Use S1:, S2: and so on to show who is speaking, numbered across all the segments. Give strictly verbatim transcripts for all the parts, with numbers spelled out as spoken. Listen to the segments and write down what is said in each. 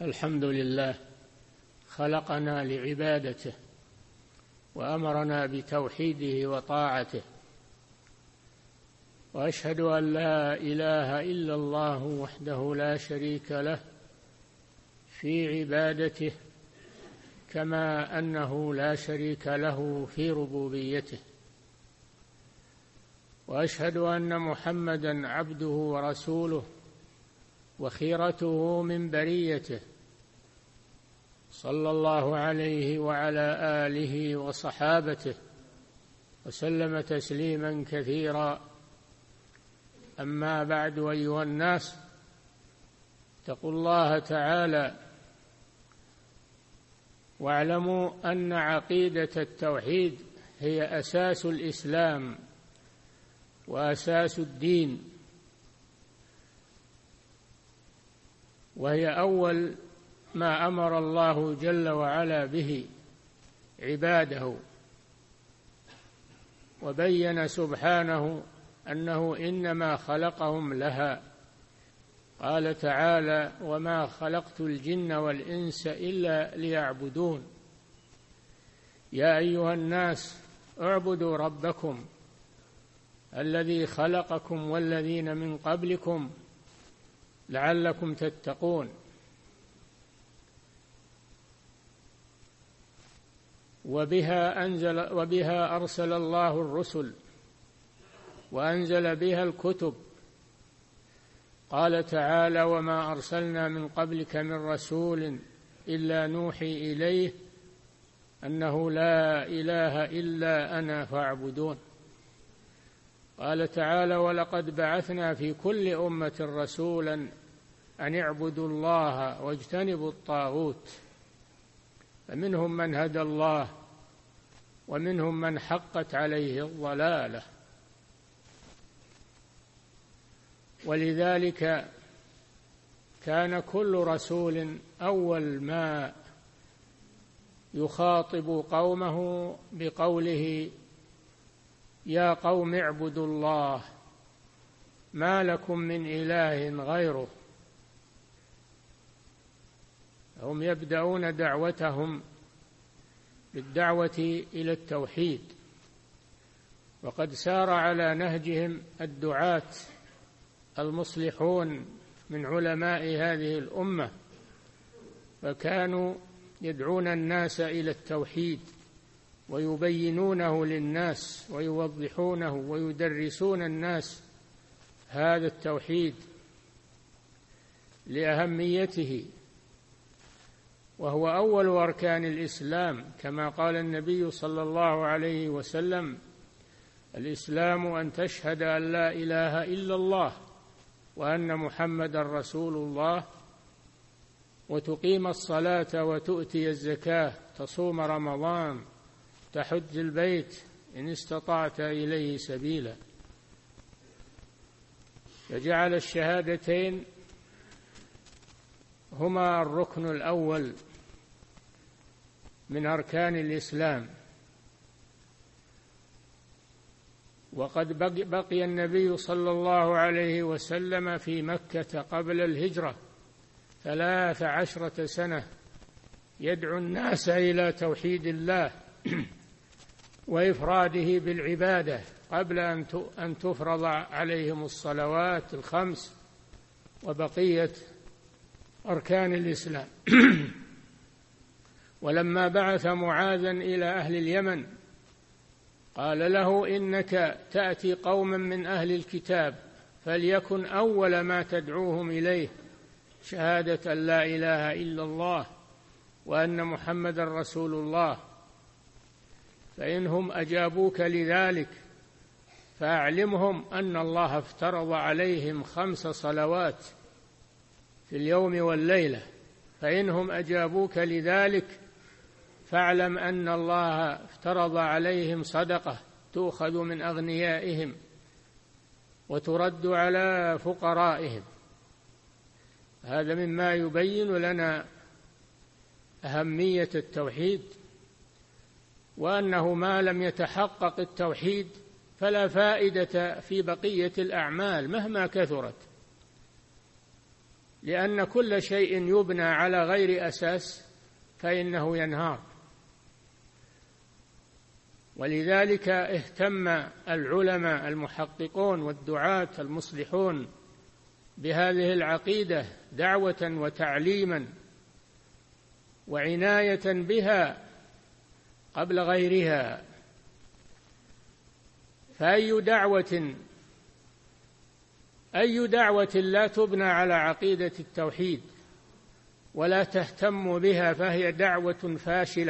S1: الحمد لله خلقنا لعبادته وأمرنا بتوحيده وطاعته، وأشهد أن لا إله إلا الله وحده لا شريك له في عبادته، كما أنه لا شريك له في ربوبيته، وأشهد أن محمدًا عبده ورسوله وخيرته من بريته، صلى الله عليه وعلى آله وصحابته وسلم تسليمًا كثيرا. أما بعد، أيها الناس، اتقوا الله تعالى واعلموا أن عقيدة التوحيد هي أساس الإسلام وأساس الدين، وهي أول ما أمر الله جل وعلا به عباده، وبين سبحانه أنه إنما خلقهم لها. قال تعالى: وما خلقت الجن والإنس إلا ليعبدون. يا أيها الناس اعبدوا ربكم الذي خلقكم والذين من قبلكم لعلكم تتقون. وبها أنزل وبها أرسل الله الرسل وأنزل بها الكتب. قال تعالى: وما أرسلنا من قبلك من رسول إلا نوحي إليه أنه لا إله إلا أنا فاعبدون. قال تعالى: ولقد بعثنا في كل أمة رسولا أن اعبدوا الله واجتنبوا الطاغوت، فمنهم من هدى الله ومنهم من حقت عليه الضلالة. ولذلك كان كل رسول أول ما يخاطب قومه بقوله: يا قوم اعبدوا الله ما لكم من إله غيره. هم يبدأون دعوتهم بالدعوة إلى التوحيد، وقد سار على نهجهم الدعاة المصلحون من علماء هذه الأمة، فكانوا يدعون الناس إلى التوحيد ويبينونه للناس ويوضحونه ويدرسون الناس هذا التوحيد لأهميته، وهو أول أركان الإسلام، كما قال النبي صلى الله عليه وسلم: الإسلام أن تشهد أن لا إله إلا الله وأن محمدًا رسول الله، وتقيم الصلاة وتؤتي الزكاة، تصوم رمضان، تحج البيت إن استطعت إليه سبيلا. فجعل الشهادتين هما الركن الأول من أركان الإسلام. وقد بقي النبي صلى الله عليه وسلم في مكة قبل الهجرة ثلاث عشرة سنة يدعو الناس إلى توحيد الله وإفراده بالعبادة قبل أن تفرض عليهم الصلوات الخمس وبقية أركان الإسلام. ولما بعث معاذا إلى أهل اليمن قال له: إنك تأتي قوما من أهل الكتاب، فليكن أول ما تدعوهم إليه شهادة أن لا إله إلا الله وأن محمدًا رسول الله، فإنهم أجابوك لذلك فأعلمهم أن الله افترض عليهم خمس صلوات في اليوم والليلة، فإنهم أجابوك لذلك فاعلم أن الله افترض عليهم صدقة تؤخذ من أغنيائهم وترد على فقرائهم. هذا مما يبين لنا أهمية التوحيد، وأنه ما لم يتحقق التوحيد فلا فائدة في بقية الأعمال مهما كثرت. لأن كل شيء يبنى على غير أساس فإنه ينهار. ولذلك اهتم العلماء المحققون والدعاة المصلحون بهذه العقيدة دعوة وتعليما وعناية بها قبل غيرها. فأي دعوة أي دعوة لا تبنى على عقيدة التوحيد ولا تهتم بها فهي دعوة فاشلة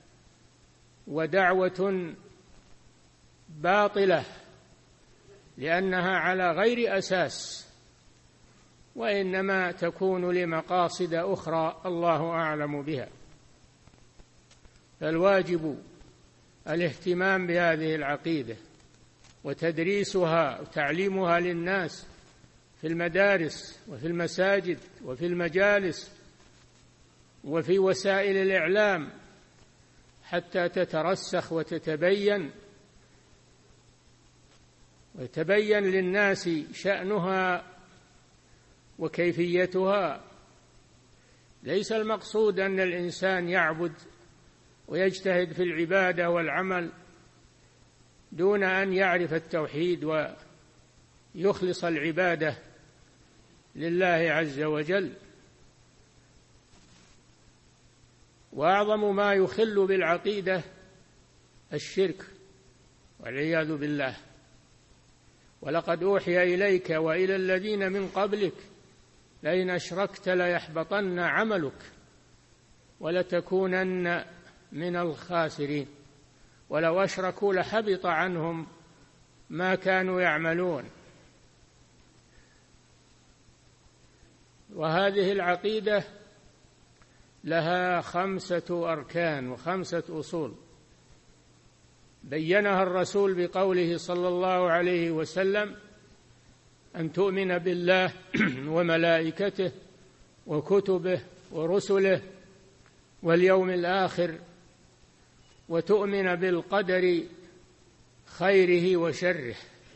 S1: ودعوة باطلة، لأنها على غير أساس، وإنما تكون لمقاصد أخرى الله أعلم بها. فالواجب الاهتمام بهذه العقيدة وتدريسها وتعليمها للناس في المدارس وفي المساجد وفي المجالس وفي وسائل الإعلام حتى تترسخ وتتبين ويتبين للناس شأنها وكيفيتها. ليس المقصود أن الإنسان يعبد ويجتهد في العبادة والعمل دون أن يعرف التوحيد ويخلص العبادة لله عز وجل. وأعظم ما يخل بالعقيدة الشرك والعياذ بالله. ولقد أوحي إليك وإلى الذين من قبلك لئن أشركت ليحبطن عملك ولتكونن من الخاسرين ولو أشركوا لحبط عنهم ما كانوا يعملون. وهذه العقيدة لها خمسة أركان وخمسة أصول بينها الرسول بقوله صلى الله عليه وسلم: أن تؤمن بالله وملائكته وكتبه ورسله واليوم الآخر، وتؤمن بالقدر خيره وشره.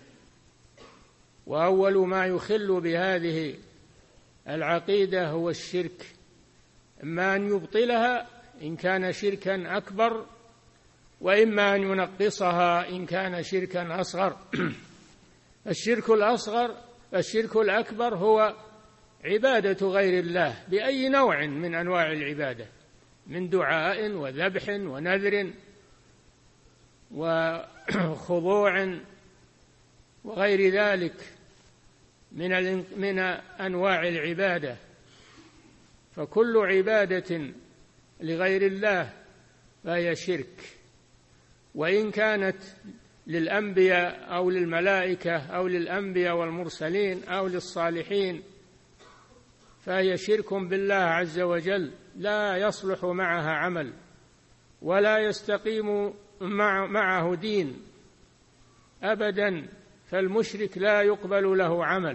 S1: وأول ما يخل بهذه العقيدة هو الشرك، إما أن يبطلها إن كان شركا أكبر، وإما أن ينقصها إن كان شركا أصغر. الشرك الأصغر الشرك الأكبر هو عبادة غير الله بأي نوع من أنواع العبادة، من دعاء وذبح ونذر وخضوع وغير ذلك من من أنواع العبادة. فكل عبادة لغير الله فهي شرك، وإن كانت للأنبياء أو للملائكة أو للأنبياء والمرسلين أو للصالحين فهي شرك بالله عز وجل، لا يصلح معها عمل ولا يستقيم مع معه دين أبدا. فالمشرك لا يقبل له عمل،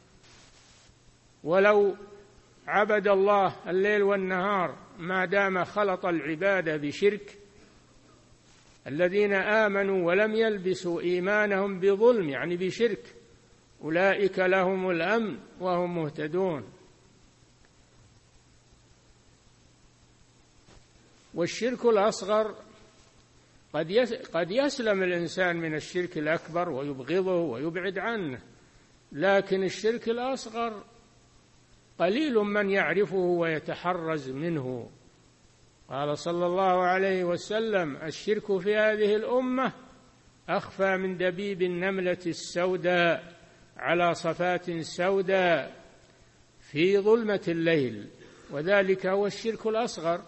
S1: ولو عبد الله الليل والنهار ما دام خلط العبادة بشرك. الذين آمنوا ولم يلبسوا إيمانهم بظلم يعني بشرك أولئك لهم الأمن وهم مهتدون. والشرك الأصغر قد يسلم الإنسان من الشرك الأكبر ويبغضه ويبعد عنه، لكن الشرك الأصغر قليل من يعرفه ويتحرز منه. قال صلى الله عليه وسلم: الشرك في هذه الأمة أخفى من دبيب النملة السوداء على صفات سوداء في ظلمة الليل. وذلك هو الشرك الأصغر،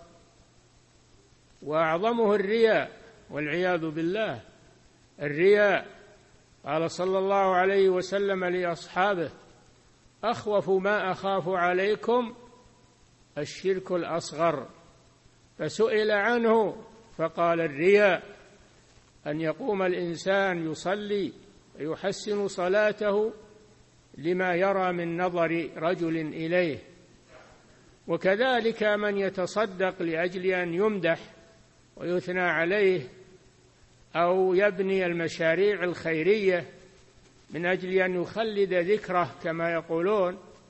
S1: وأعظمه الرياء والعياذ بالله. الرياء قال صلى الله عليه وسلم لأصحابه: أخوف ما أخاف عليكم الشرك الأصغر. فسئل عنه فقال: الرياء، أن يقوم الإنسان يصلي ويحسن صلاته لما يرى من نظر رجل إليه. وكذلك من يتصدق لأجل أن يمدح ويثنى عليه، أو يبني المشاريع الخيرية من أجل أن يخلد ذكره كما يقولون،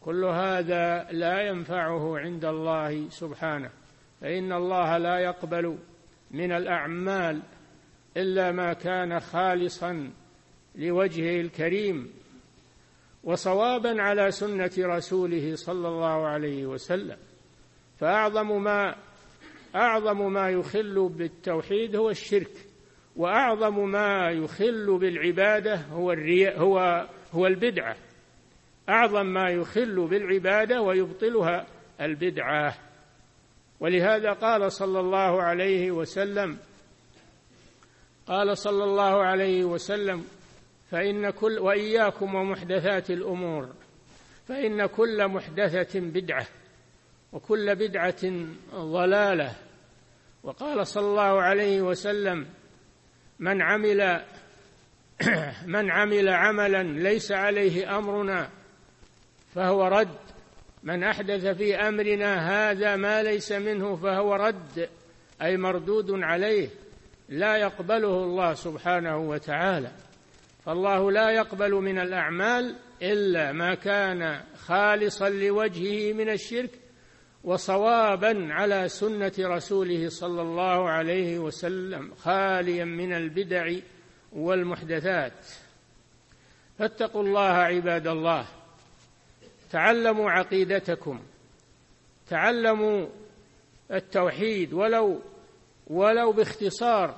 S1: كل هذا لا ينفعه عند الله سبحانه، فإن الله لا يقبل من الأعمال إلا ما كان خالصا لوجهه الكريم وصوابا على سنة رسوله صلى الله عليه وسلم. فأعظم ما أعظم ما يخل بالتوحيد هو الشرك، وأعظم ما يخل بالعبادة هو الرياء هو هو البدعة. أعظم ما يخل بالعبادة ويبطلها البدعة. ولهذا قال صلى الله عليه وسلم قال صلى الله عليه وسلم فإن كل وإياكم ومحدثات الأمور فإن كل محدثة بدعة وكل بدعة ضلالة. وقال صلى الله عليه وسلم من عمل من عمل عملا ليس عليه أمرنا فهو رد، من أحدث في أمرنا هذا ما ليس منه فهو رد، أي مردود عليه، لا يقبله الله سبحانه وتعالى. فالله لا يقبل من الأعمال إلا ما كان خالصا لوجهه من الشرك وصوابا على سنة رسوله صلى الله عليه وسلم، خاليا من البدع والمحدثات. فاتقوا الله عباد الله، تعلموا عقيدتكم، تعلموا التوحيد ولو ولو باختصار،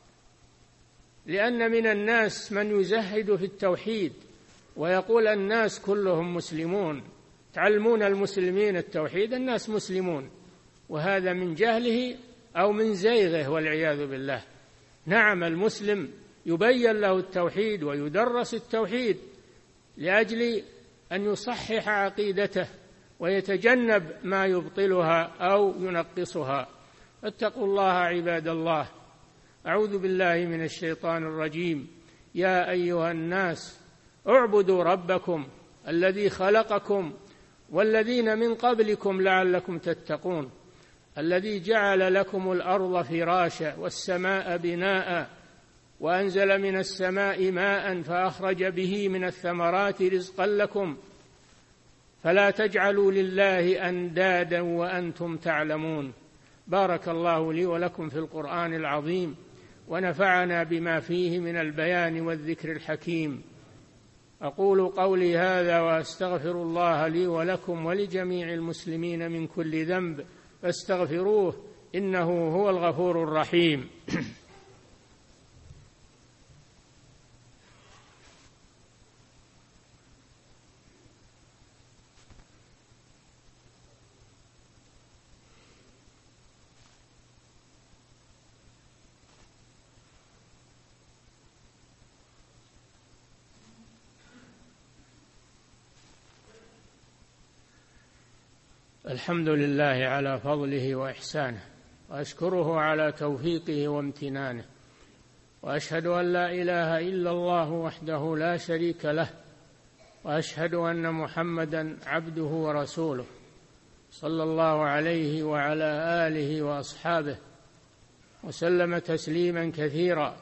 S1: لأن من الناس من يزهد في التوحيد ويقول الناس كلهم مسلمون، تعلمون المسلمين التوحيد، الناس مسلمون، وهذا من جهله أو من زيغه والعياذ بالله. نعم، المسلم يبين له التوحيد ويدرس التوحيد لأجل أن يصحح عقيدته ويتجنب ما يبطلها أو ينقصها. اتقوا الله عباد الله. أعوذ بالله من الشيطان الرجيم. يا أيها الناس اعبدوا ربكم الذي خلقكم والذين من قبلكم لعلكم تتقون، الذي جعل لكم الأرض فراشا والسماء بناء وأنزل من السماء ماء فأخرج به من الثمرات رزقا لكم فلا تجعلوا لله أندادا وأنتم تعلمون. بارك الله لي ولكم في القرآن العظيم، ونفعنا بما فيه من البيان والذكر الحكيم. أقول قولي هذا وأستغفر الله لي ولكم ولجميع المسلمين من كل ذنب فاستغفروه إنه هو الغفور الرحيم. الحمد لله على فضله وإحسانه، وأشكره على توفيقه وامتنانه، وأشهد أن لا إله إلا الله وحده لا شريك له، وأشهد أن محمدًا عبده ورسوله صلى الله عليه وعلى آله وأصحابه وسلم تسليمًا كثيرا.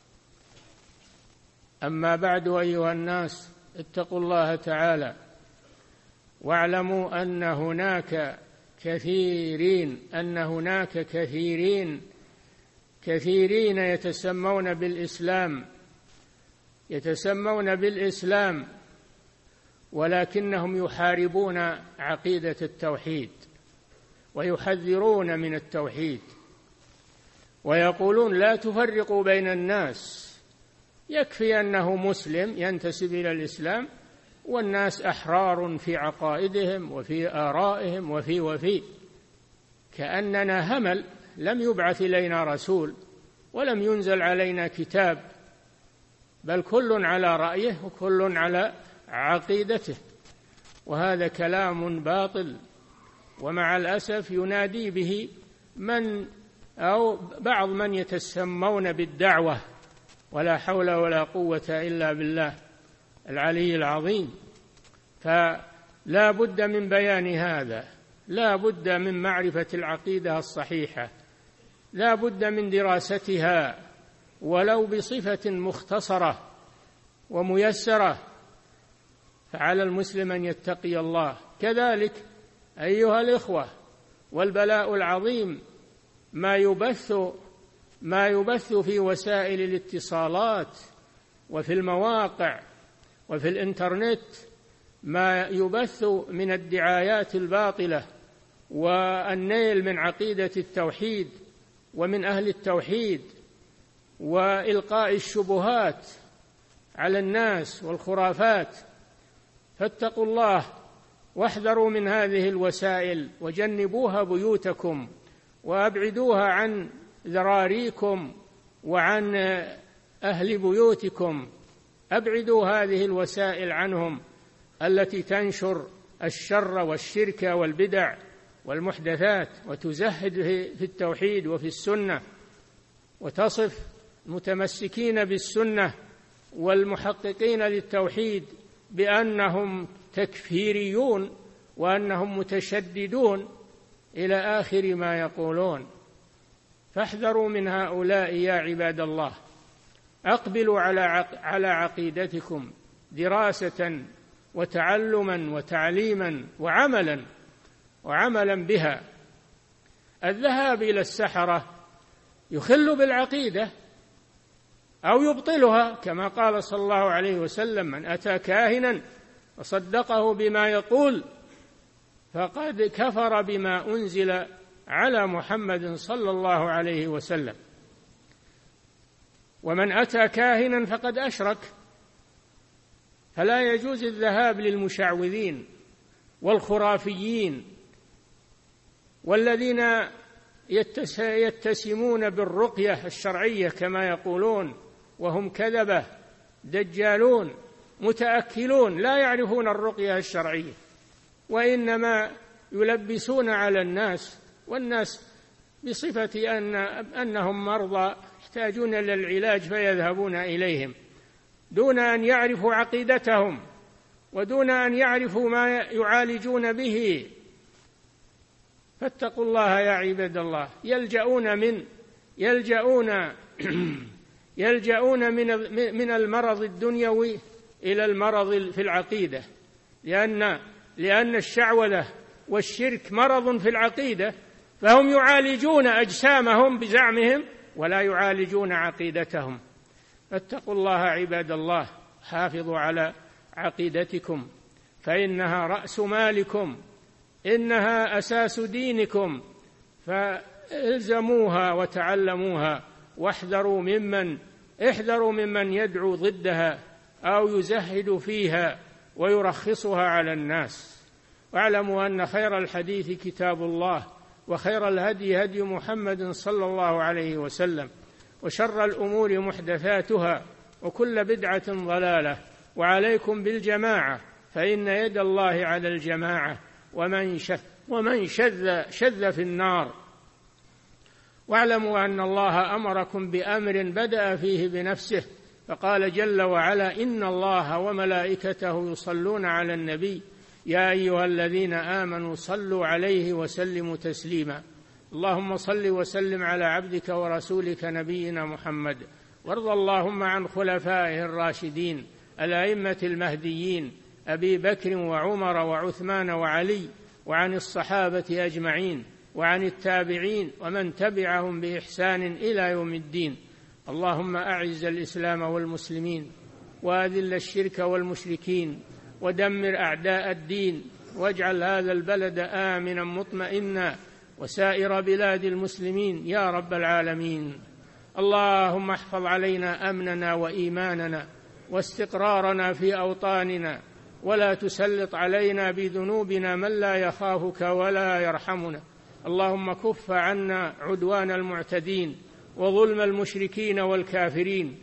S1: أما بعد، أيها الناس اتقوا الله تعالى واعلموا أن هناك كثيرين أن هناك كثيرين كثيرين يتسمون بالإسلام يتسمون بالإسلام ولكنهم يحاربون عقيدة التوحيد ويحذرون من التوحيد ويقولون لا تفرقوا بين الناس، يكفي أنه مسلم ينتسب إلى الإسلام والناس أحرار في عقائدهم وفي آرائهم وفي وفي كأننا همل لم يبعث إلينا رسول ولم ينزل علينا كتاب، بل كل على رأيه وكل على عقيدته، وهذا كلام باطل. ومع الأسف ينادي به من أو بعض من يتسمون بالدعوة، ولا حول ولا قوة إلا بالله العلي العظيم. فلا بد من بيان هذا، لا بد من معرفة العقيدة الصحيحة، لا بد من دراستها ولو بصفة مختصرة وميسرة، فعلى المسلم أن يتقي الله. كذلك أيها الإخوة، والبلاء العظيم ما يبث ما يبث في وسائل الاتصالات وفي المواقع وفي الإنترنت، ما يبث من الدعايات الباطلة والنيل من عقيدة التوحيد ومن أهل التوحيد، وإلقاء الشبهات على الناس والخرافات. فاتقوا الله واحذروا من هذه الوسائل وجنبوها بيوتكم وأبعدوها عن ذراريكم وعن أهل بيوتكم. أبعدوا هذه الوسائل عنهم التي تنشر الشر والشرك والبدع والمحدثات وتزهد في التوحيد وفي السنة، وتصف المتمسكين بالسنة والمحققين للتوحيد بأنهم تكفيريون وأنهم متشددون إلى آخر ما يقولون. فاحذروا من هؤلاء يا عباد الله. أقبلوا على عقيدتكم دراسة وتعلما وتعليما وعملا وعملا بها. الذهاب إلى السحرة يخل بالعقيدة أو يبطلها، كما قال صلى الله عليه وسلم: من أتى كاهنا وصدقه بما يقول فقد كفر بما أنزل على محمد صلى الله عليه وسلم. ومن أتى كاهنا فقد أشرك. فلا يجوز الذهاب للمشعوذين والخرافيين والذين يتسمون بالرقية الشرعية كما يقولون، وهم كذبة دجالون متأكلون لا يعرفون الرقية الشرعية، وإنما يلبسون على الناس، والناس بصفة أن أنهم مرضى يحتاجون إلى العلاج فيذهبون إليهم دون أن يعرفوا عقيدتهم ودون أن يعرفوا ما يعالجون به. فاتقوا الله يا عباد الله. يلجؤون من يلجؤون يلجؤون من من المرض الدنيوي إلى المرض في العقيدة، لأن لأن الشعوذة والشرك مرض في العقيدة، فهم يعالجون أجسامهم بزعمهم ولا يعالجون عقيدتهم. فاتقوا الله عباد الله. حافظوا على عقيدتكم فإنها رأس مالكم، إنها أساس دينكم، فالزموها وتعلموها، واحذروا ممن احذروا ممن يدعو ضدها أو يزهد فيها ويرخصها على الناس. واعلموا أن خير الحديث كتاب الله، وخير الهدي هدي محمد صلى الله عليه وسلم، وشر الأمور محدثاتها، وكل بدعة ضلالة. وعليكم بالجماعة، فإن يد الله على الجماعة، ومن شذ ومن شذ شذ في النار. واعلموا أن الله أمركم بأمر بدأ فيه بنفسه، فقال جل وعلا: إن الله وملائكته يصلون على النبي يا أيها الذين آمنوا صلوا عليه وسلموا تسليما. اللهم صل وسلم على عبدك ورسولك نبينا محمد، وارض اللهم عن خلفائه الراشدين الأئمة المهديين أبي بكر وعمر وعثمان وعلي، وعن الصحابة أجمعين، وعن التابعين ومن تبعهم بإحسان إلى يوم الدين. اللهم أعز الإسلام والمسلمين، وأذل الشرك والمشركين، ودمر أعداء الدين، واجعل هذا البلد آمنا مطمئنا، وسائر بلاد المسلمين يا رب العالمين. اللهم احفظ علينا أمننا وإيماننا واستقرارنا في أوطاننا، ولا تسلط علينا بذنوبنا من لا يخافك ولا يرحمنا. اللهم كف عنا عدوان المعتدين وظلم المشركين والكافرين.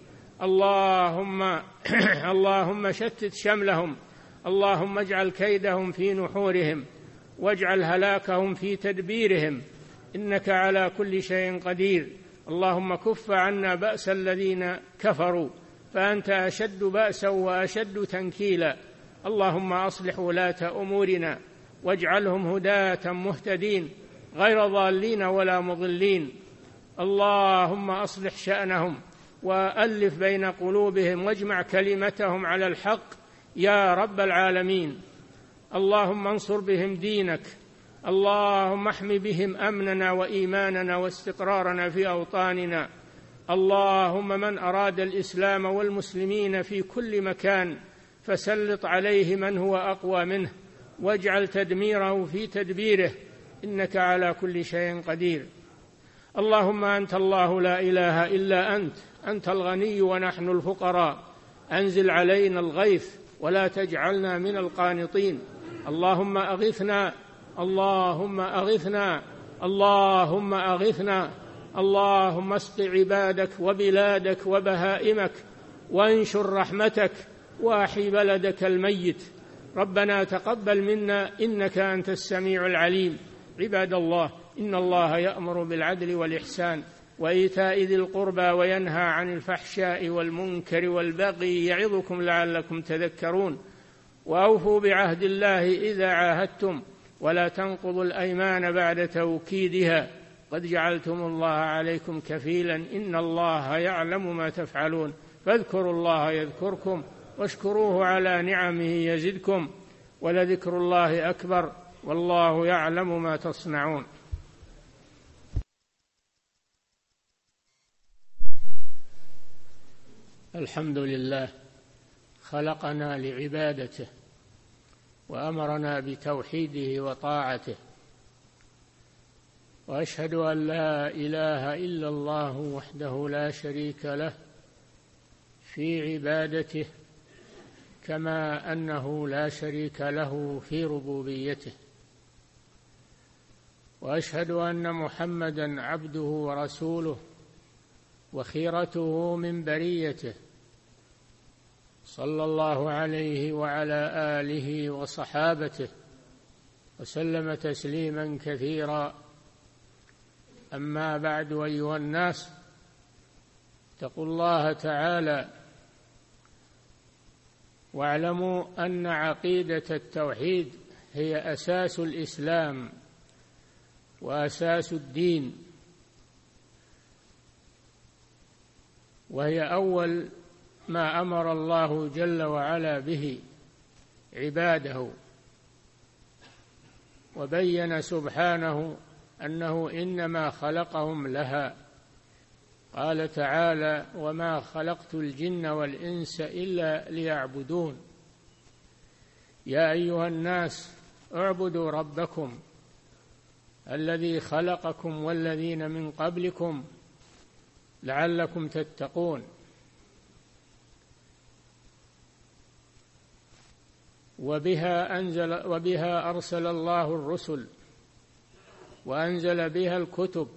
S1: اللهم اللهم شتت شملهم، اللهم اجعل كيدهم في نحورهم، واجعل هلاكهم في تدبيرهم، إنك على كل شيء قدير. اللهم كف عنا بأس الذين كفروا، فأنت أشد بأسا وأشد تنكيلا. اللهم أصلح ولاة أمورنا، واجعلهم هداة مهتدين غير ضالين ولا مضلين. اللهم أصلح شأنهم وألف بين قلوبهم، واجمع كلمتهم على الحق يا رب العالمين. اللهم انصر بهم دينك، اللهم احم بهم أمننا وإيماننا واستقرارنا في أوطاننا. اللهم من أراد الإسلام والمسلمين في كل مكان فسلط عليه من هو أقوى منه، واجعل تدميره في تدبيره، إنك على كل شيء قدير. اللهم أنت الله لا إله إلا أنت، أنت الغني ونحن الفقراء، أنزل علينا الغيث ولا تجعلنا من القانطين. اللهم أغثنا، اللهم أغثنا، اللهم أغثنا. اللهم اسق عبادك وبلادك وبهائمك، وانشر رحمتك، وأحي بلدك الميت. ربنا تقبل منا إنك أنت السميع العليم. عباد الله، إن الله يأمر بالعدل والإحسان وإيتاء ذي القربى وينهى عن الفحشاء والمنكر والبغي يعظكم لعلكم تذكرون. وأوفوا بعهد الله إذا عاهدتم، ولا تنقضوا الأيمان بعد توكيدها، قد جعلتم الله عليكم كفيلا، إن الله يعلم ما تفعلون. فاذكروا الله يذكركم، واشكروه على نعمه يزدكم، ولذكر الله أكبر، والله يعلم ما تصنعون. الحمد لله خلقنا لعبادته، وأمرنا بتوحيده وطاعته، وأشهد أن لا إله إلا الله وحده لا شريك له في عبادته، كما أنه لا شريك له في ربوبيته. وأشهد أن محمدًا عبده ورسوله وخيرته من بريته، صلى الله عليه وعلى آله وصحابته وسلم تسليما كثيرا. أما بعد، أيها الناس، اتقوا الله تعالى واعلموا أن عقيدة التوحيد هي أساس الإسلام وأساس الدين، وهي أول ما أمر الله جل وعلا به عباده، وبين سبحانه أنه إنما خلقهم لها. قال تعالى: وما خلقت الجن والإنس إلا ليعبدون. يا أيها الناس اعبدوا ربكم الذي خلقكم والذين من قبلكم لعلكم تتقون. وبها أنزل وبها أرسل الله الرسل وأنزل بها الكتب.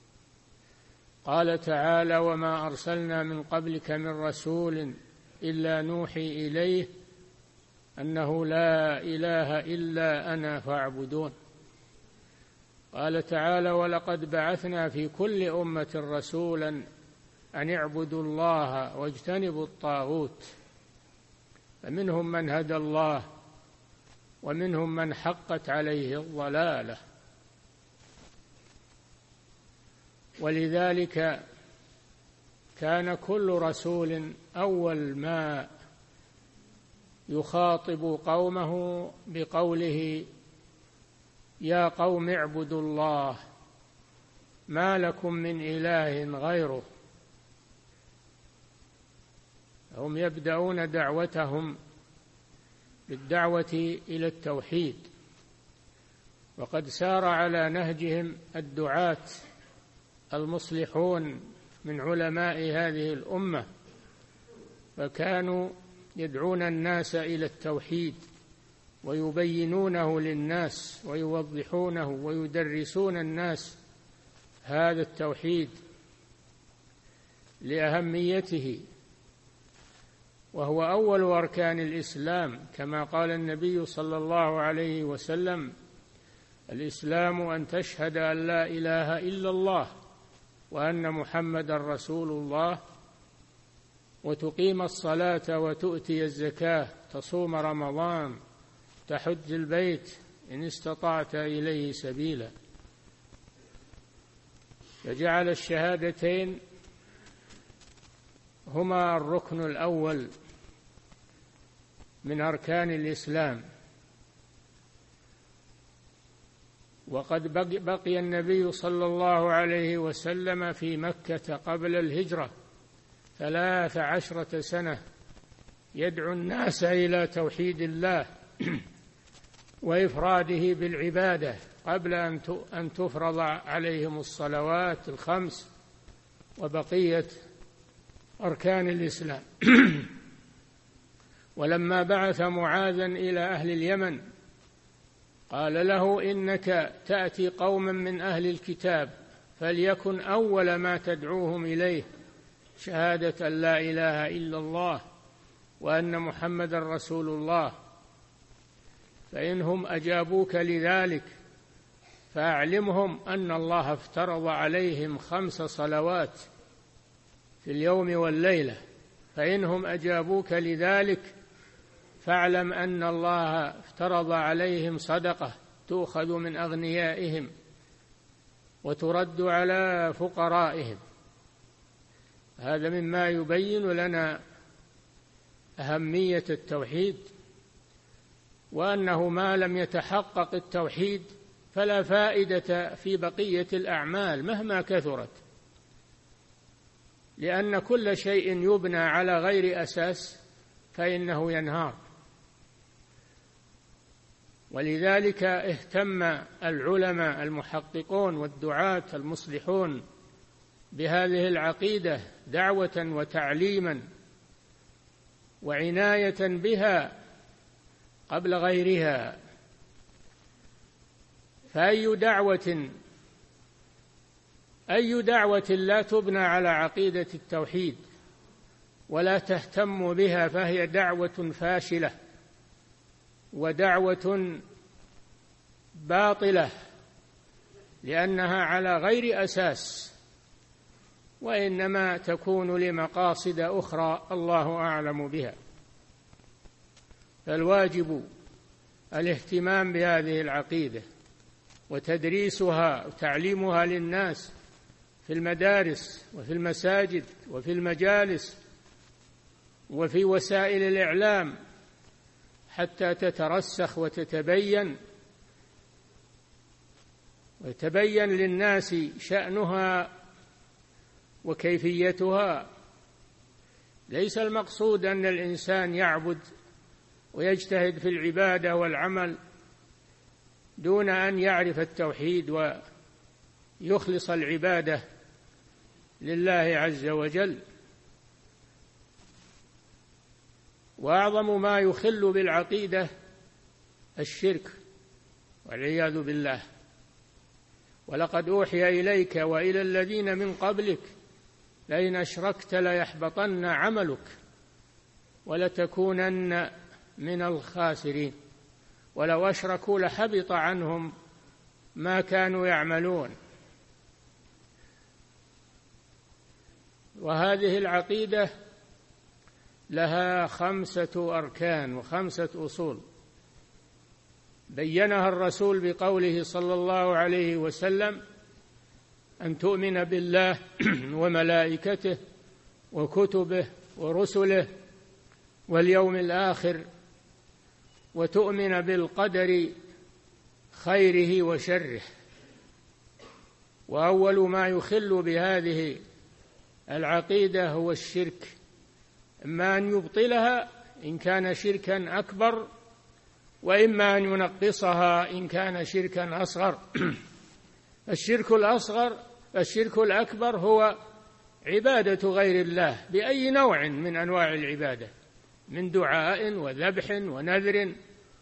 S1: قال تعالى: وما أرسلنا من قبلك من رسول إلا نوحي إليه أنه لا إله إلا أنا فاعبدون. قال تعالى: ولقد بعثنا في كل أمة رسولا أن اعبدوا الله واجتنبوا الطاغوت، فمنهم من هدى الله ومنهم من حقت عليه الضلالة. ولذلك كان كل رسول أول ما يخاطب قومه بقوله: يا قوم اعبدوا الله ما لكم من إله غيره. هم يبدأون دعوتهم بالدعوة إلى التوحيد، وقد سار على نهجهم الدعاة المصلحون من علماء هذه الأمة، فكانوا يدعون الناس إلى التوحيد ويبينونه للناس ويوضحونه ويدرسون الناس هذا التوحيد لأهميته، وهو أول أركان الإسلام، كما قال النبي صلى الله عليه وسلم: الإسلام أن تشهد أن لا إله إلا الله وأن محمدًا رسول الله، وتقيم الصلاة وتؤتي الزكاة، تصوم رمضان، تحج البيت إن استطعت إليه سبيلا. فجعل الشهادتين هما الركن الأول من أركان الإسلام. وقد بقي النبي صلى الله عليه وسلم في مكة قبل الهجرة ثلاث عشرة سنة يدعو الناس إلى توحيد الله وإفراده بالعبادة قبل أن تفرض عليهم الصلوات الخمس وبقية أركان الإسلام. ولما بعث معاذا إلى أهل اليمن قال له: إنك تأتي قوما من أهل الكتاب فليكن أول ما تدعوهم إليه شهادة أن لا إله إلا الله وأن محمدا رسول الله، فإنهم أجابوك لذلك فأعلمهم أن الله افترض عليهم خمس صلوات في اليوم والليلة، فإنهم أجابوك لذلك فاعلم أن الله افترض عليهم صدقة تؤخذ من أغنيائهم وترد على فقرائهم. هذا مما يبين لنا أهمية التوحيد، وأنه ما لم يتحقق التوحيد فلا فائدة في بقية الأعمال مهما كثرت، لأن كل شيء يبنى على غير أساس فإنه ينهار. ولذلك اهتم العلماء المحققون والدعاة المصلحون بهذه العقيدة دعوة وتعليما وعناية بها قبل غيرها. فأي دعوة أي دعوة لا تبنى على عقيدة التوحيد ولا تهتم بها فهي دعوة فاشلة ودعوة باطلة، لأنها على غير أساس، وإنما تكون لمقاصد أخرى الله أعلم بها. فالواجب الاهتمام بهذه العقيدة وتدريسها وتعليمها للناس في المدارس وفي المساجد وفي المجالس وفي وسائل الإعلام حتى تترسخ وتتبين ويتبين للناس شأنها وكيفيتها. ليس المقصود أن الإنسان يعبد ويجتهد في العبادة والعمل دون أن يعرف التوحيد ويخلص العبادة لله عز وجل. وأعظم ما يخل بالعقيدة الشرك والعياذ بالله. ولقد أوحي إليك وإلى الذين من قبلك لئن أشركت ليحبطن عملك ولتكونن من الخاسرين ولو أشركوا لحبط عنهم ما كانوا يعملون. وهذه العقيدة لها خمسة أركان وخمسة أصول بينها الرسول بقوله صلى الله عليه وسلم: أن تؤمن بالله وملائكته وكتبه ورسله واليوم الآخر، وتؤمن بالقدر خيره وشره. وأول ما يخل بهذه العقيدة هو الشرك، إما أن يبطلها إن كان شركا أكبر، وإما أن ينقصها إن كان شركا أصغر. الشرك الأصغر الشرك الأكبر هو عبادة غير الله بأي نوع من أنواع العبادة، من دعاء وذبح ونذر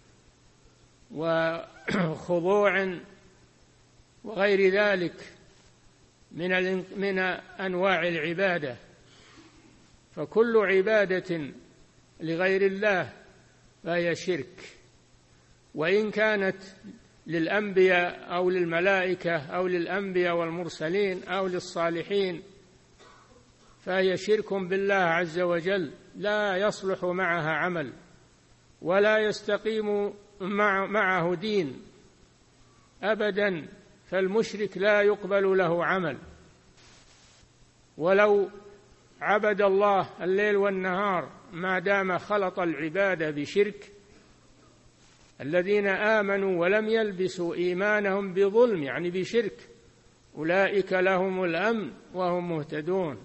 S1: وخضوع وغير ذلك من من أنواع العبادة. فكل عبادة لغير الله فهي شرك، وإن كانت للأنبياء أو للملائكة أو للأنبياء والمرسلين أو للصالحين فهي شرك بالله عز وجل، لا يصلح معها عمل ولا يستقيم معه دين أبدا. فالمشرك لا يقبل له عمل، ولو عبد الله الليل والنهار ما دام خلط العبادة بشرك. الذين آمنوا ولم يلبسوا إيمانهم بظلم يعني بشرك أولئك لهم الأمن وهم مهتدون.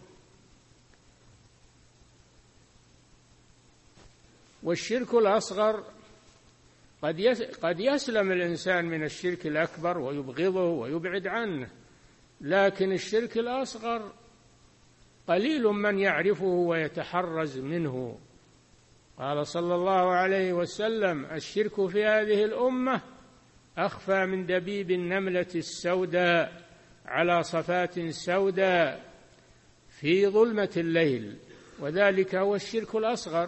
S1: والشرك الأصغر قد يسلم الإنسان من الشرك الأكبر ويبغضه ويبعد عنه، لكن الشرك الأصغر قليل من يعرفه ويتحرز منه. قال صلى الله عليه وسلم: الشرك في هذه الأمة أخفى من دبيب النملة السوداء على صفات سوداء في ظلمة الليل، وذلك هو الشرك الأصغر،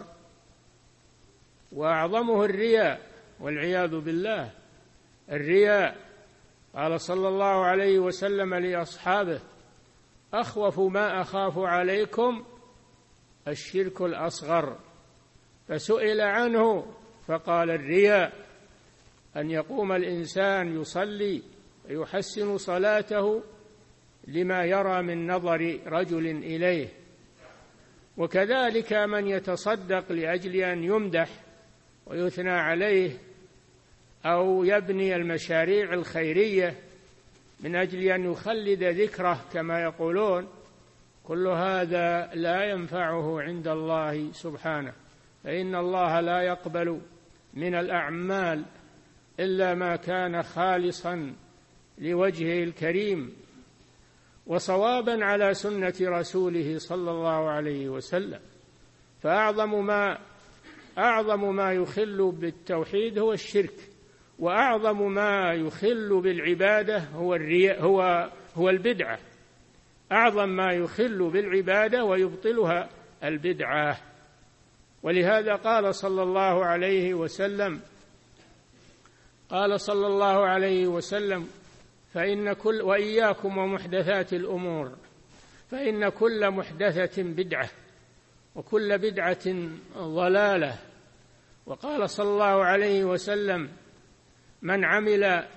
S1: وأعظمه الرياء والعياذ بالله. الرياء قال صلى الله عليه وسلم لأصحابه: أخوف ما أخاف عليكم الشرك الأصغر، فسئل عنه فقال: الرياء، أن يقوم الإنسان يصلي ويحسن صلاته لما يرى من نظر رجل إليه، وكذلك من يتصدق لأجل أن يمدح ويثنى عليه، أو يبني المشاريع الخيرية من أجل أن يخلد ذكره كما يقولون، كل هذا لا ينفعه عند الله سبحانه، فإن الله لا يقبل من الأعمال إلا ما كان خالصا لوجهه الكريم وصوابا على سنة رسوله صلى الله عليه وسلم. فأعظم ما أعظم ما يخل بالتوحيد هو الشرك، وأعظم ما يخل بالعبادة هو الرياء هو هو البدعة. أعظم ما يخل بالعبادة ويبطلها البدعة. ولهذا قال صلى الله عليه وسلم قال صلى الله عليه وسلم فإن كل وإياكم ومحدثات الأمور فإن كل محدثة بدعة وكل بدعة ضلالة. وقال صلى الله عليه وسلم: من عمل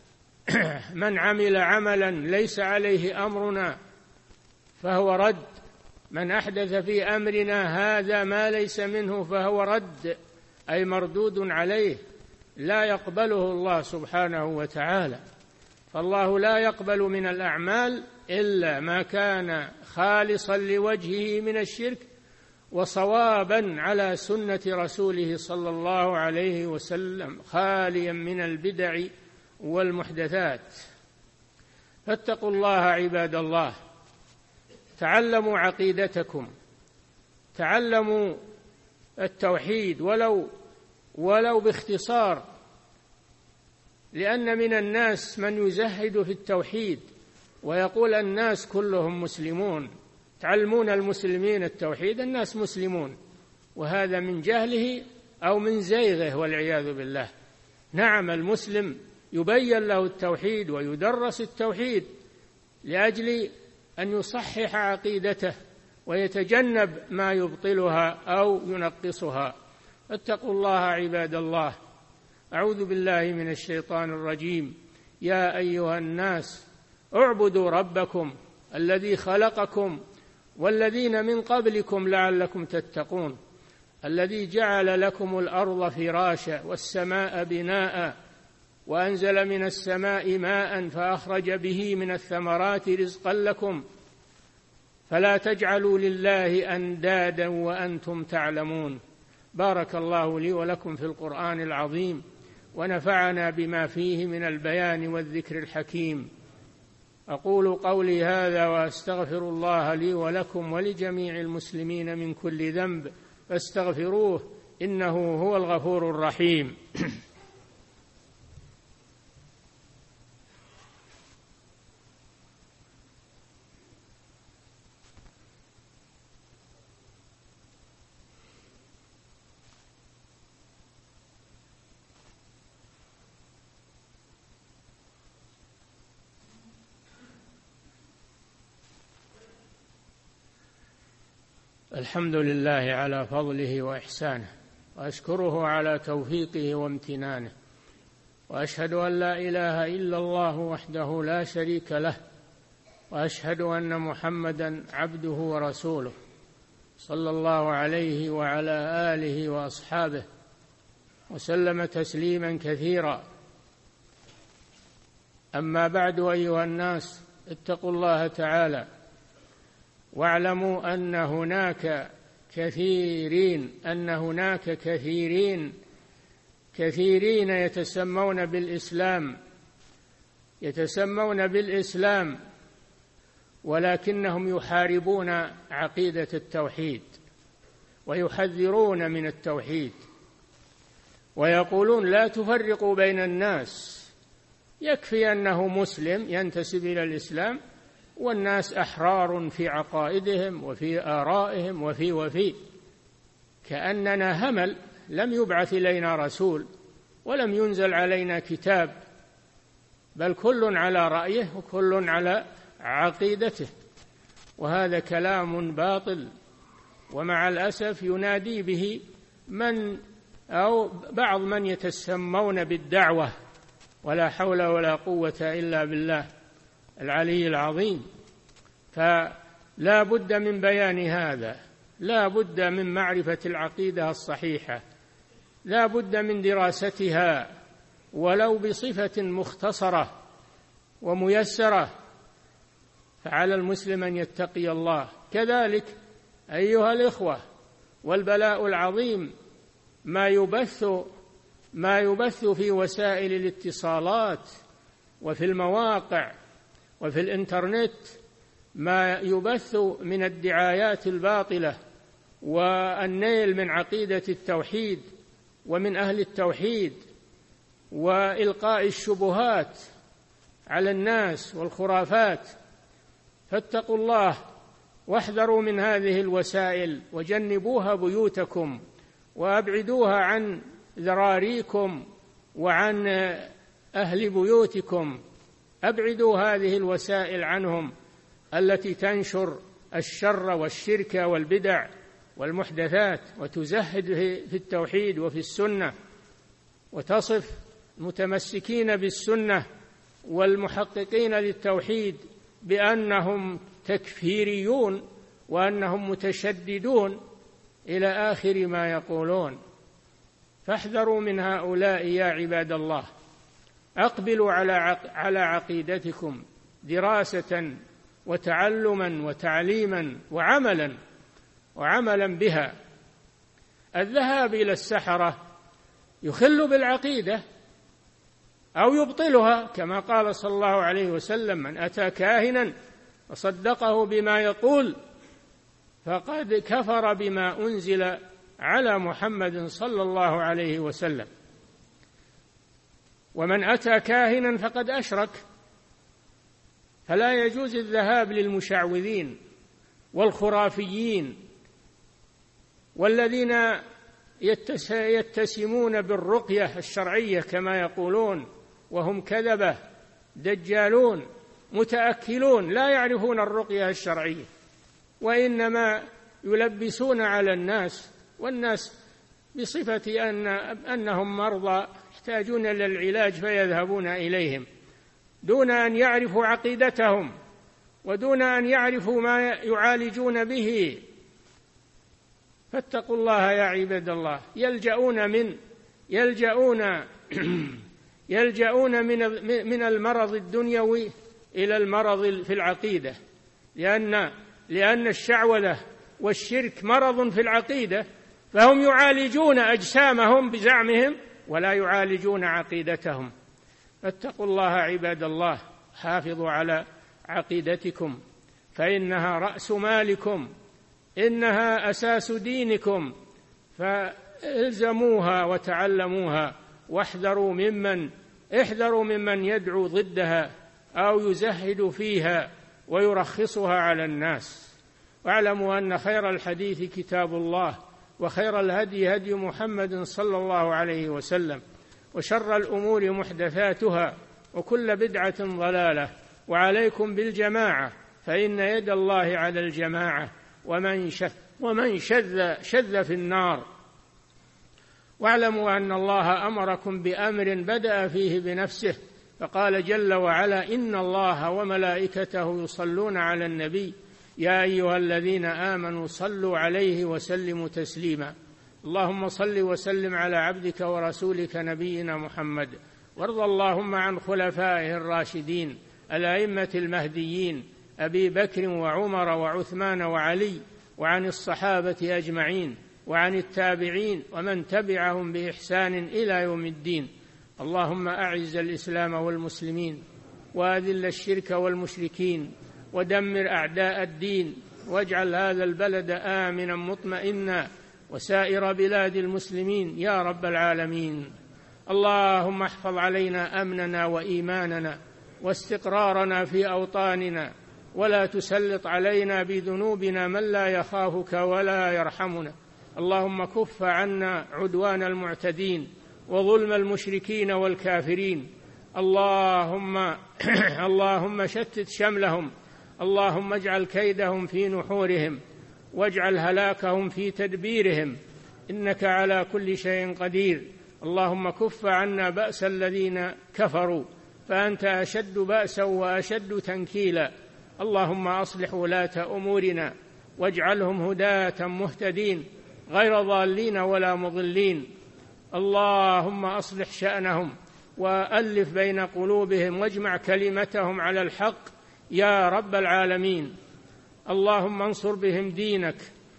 S1: من عمل عملا ليس عليه أمرنا فهو رد، من أحدث في أمرنا هذا ما ليس منه فهو رد، أي مردود عليه، لا يقبله الله سبحانه وتعالى. فالله لا يقبل من الأعمال إلا ما كان خالصا لوجهه من الشرك وصوابا على سنة رسوله صلى الله عليه وسلم، خاليا من البدع والمحدثات. فاتقوا الله عباد الله، تعلموا عقيدتكم، تعلموا التوحيد ولو ولو باختصار، لأن من الناس من يزهد في التوحيد ويقول الناس كلهم مسلمون، تعلمون المسلمين التوحيد، الناس مسلمون، وهذا من جهله أو من زيغه والعياذ بالله. نعم، المسلم يبين له التوحيد ويدرس التوحيد لأجل أن يصحح عقيدته ويتجنب ما يبطلها أو ينقصها. اتقوا الله عباد الله. أعوذ بالله من الشيطان الرجيم. يا أيها الناس اعبدوا ربكم الذي خلقكم والذين من قبلكم لعلكم تتقون، الذي جعل لكم الأرض فراشا والسماء بناء وأنزل من السماء ماء فأخرج به من الثمرات رزقا لكم فلا تجعلوا لله أندادا وأنتم تعلمون. بارك الله لي ولكم في القرآن العظيم، ونفعنا بما فيه من البيان والذكر الحكيم. أقول قولي هذا وأستغفر الله لي ولكم ولجميع المسلمين من كل ذنب فاستغفروه إنه هو الغفور الرحيم. الحمد لله على فضله وإحسانه، وأشكره على توفيقه وامتنانه، وأشهد أن لا إله إلا الله وحده لا شريك له، وأشهد أن محمدًا عبده ورسوله صلى الله عليه وعلى آله وأصحابه وسلم تسليما كثيرا. أما بعد، أيها الناس، اتقوا الله تعالى واعلموا أن هناك كثيرين أن هناك كثيرين كثيرين يتسمون بالإسلام يتسمون بالإسلام ولكنهم يحاربون عقيدة التوحيد ويحذرون من التوحيد، ويقولون لا تفرقوا بين الناس، يكفي أنه مسلم ينتسب إلى الإسلام والناس أحرار في عقائدهم وفي آرائهم وفي وفي كأننا همل لم يبعث إلينا رسول ولم ينزل علينا كتاب، بل كل على رأيه وكل على عقيدته. وهذا كلام باطل، ومع الأسف ينادي به من أو بعض من يتسمون بالدعوة، ولا حول ولا قوة إلا بالله العلي العظيم. فلا بد من بيان هذا، لا بد من معرفة العقيدة الصحيحة، لا بد من دراستها ولو بصفة مختصرة وميسرة، فعلى المسلم أن يتقي الله. كذلك أيها الإخوة، والبلاء العظيم ما يبث ما يبث في وسائل الاتصالات وفي المواقع وفي الإنترنت، ما يبث من الدعايات الباطلة والنيل من عقيدة التوحيد ومن أهل التوحيد، وإلقاء الشبهات على الناس والخرافات. فاتقوا الله واحذروا من هذه الوسائل وجنبوها بيوتكم وأبعدوها عن ذراريكم وعن أهل بيوتكم. أبعدوا هذه الوسائل عنهم التي تنشر الشر والشرك والبدع والمحدثات وتزهد في التوحيد وفي السنة، وتصف المتمسكين بالسنة والمحققين للتوحيد بأنهم تكفيريون وأنهم متشددون إلى آخر ما يقولون. فاحذروا من هؤلاء يا عباد الله. أقبلوا على عقيدتكم دراسة وتعلما وتعليما وعملا وعملا بها. الذهاب إلى السحرة يخل بالعقيدة أو يبطلها، كما قال صلى الله عليه وسلم: من أتى كاهنا وصدقه بما يقول فقد كفر بما أنزل على محمد صلى الله عليه وسلم، ومن أتى كاهنا فقد أشرك. فلا يجوز الذهاب للمشعوذين والخرافيين والذين يتسمون بالرقية الشرعية كما يقولون، وهم كذبة دجالون متأكلون لا يعرفون الرقية الشرعية، وإنما يلبسون على الناس، والناس بصفة أن أنهم مرضى يحتاجون إلى العلاج فيذهبون إليهم دون أن يعرفوا عقيدتهم ودون أن يعرفوا ما يعالجون به. فاتقوا الله يا عباد الله. يلجؤون من يلجؤون يلجؤون من من المرض الدنيوي إلى المرض في العقيدة، لأن لأن الشعوذة والشرك مرض في العقيدة، فهم يعالجون أجسامهم بزعمهم ولا يعالجون عقيدتهم. فاتقوا الله عباد الله، حافظوا على عقيدتكم فإنها رأس مالكم، إنها أساس دينكم، فالزموها وتعلموها، واحذروا ممن احذروا ممن يدعو ضدها أو يزهد فيها ويرخصها على الناس. واعلموا أن خير الحديث كتاب الله، وخير الهدي هدي محمد صلى الله عليه وسلم، وشر الأمور محدثاتها، وكل بدعة ضلالة. وعليكم بالجماعة، فإن يد الله على الجماعة، ومن شذ ومن شذ شذ في النار. واعلموا أن الله أمركم بأمر بدأ فيه بنفسه، فقال جل وعلا: إن الله وملائكته يصلون على النبي يا أيها الذين آمنوا صلوا عليه وسلموا تسليما. اللهم صل وسلم على عبدك ورسولك نبينا محمد، وارض اللهم عن خلفائه الراشدين الأئمة المهديين أبي بكر وعمر وعثمان وعلي، وعن الصحابة أجمعين، وعن التابعين ومن تبعهم بإحسان إلى يوم الدين. اللهم أعز الإسلام والمسلمين، وأذل الشرك والمشركين، ودمر أعداء الدين، واجعل هذا البلد آمنا مطمئنا وسائر بلاد المسلمين يا رب العالمين. اللهم احفظ علينا أمننا وإيماننا واستقرارنا في أوطاننا، ولا تسلط علينا بذنوبنا من لا يخافك ولا يرحمنا. اللهم كف عنا عدوان المعتدين وظلم المشركين والكافرين. اللهم اللهم شتت شملهم، اللهم اجعل كيدهم في نحورهم، واجعل هلاكهم في تدبيرهم، إنك على كل شيء قدير. اللهم كف عنا بأس الذين كفروا، فأنت أشد بأسا وأشد تنكيلا. اللهم أصلح ولاة أمورنا، واجعلهم هداة مهتدين غير ضالين ولا مضلين. اللهم أصلح شأنهم وألف بين قلوبهم، واجمع كلمتهم على الحق يا رب العالمين. اللهم انصر بهم دينك،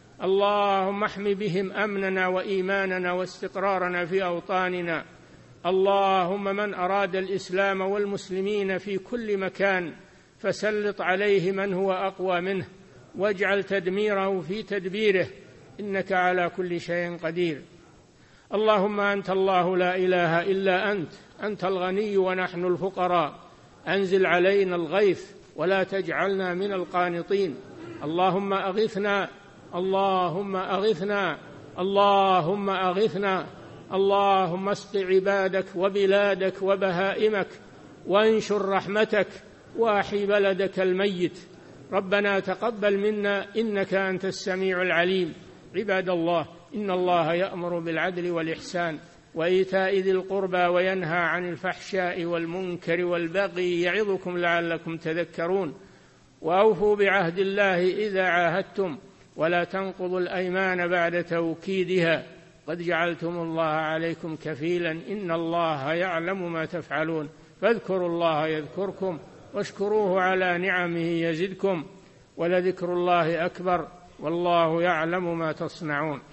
S1: اللهم احم بهم أمننا وإيماننا واستقرارنا في أوطاننا. اللهم من أراد الإسلام والمسلمين في كل مكان فسلط عليه من هو أقوى منه، واجعل تدميره في تدبيره، إنك على كل شيء قدير. اللهم أنت الله لا إله إلا أنت، أنت الغني ونحن الفقراء، أنزل علينا الغيث ولا تجعلنا من القانطين. اللهم أغثنا، اللهم أغثنا، اللهم أغثنا. اللهم اسق عبادك وبلادك وبهائمك، وانشر رحمتك، وأحي بلدك الميت. ربنا تقبل منا إنك أنت السميع العليم. عباد الله، إن الله يأمر بالعدل والإحسان وإيتاء ذي القربى وينهى عن الفحشاء والمنكر والبغي يعظكم لعلكم تذكرون. وأوفوا بعهد الله إذا عاهدتم، ولا تنقضوا الأيمان بعد توكيدها، قد جعلتم الله عليكم كفيلا، إن الله يعلم ما تفعلون. فاذكروا الله يذكركم، واشكروه على نعمه يزدكم، ولذكر الله أكبر، والله يعلم ما تصنعون.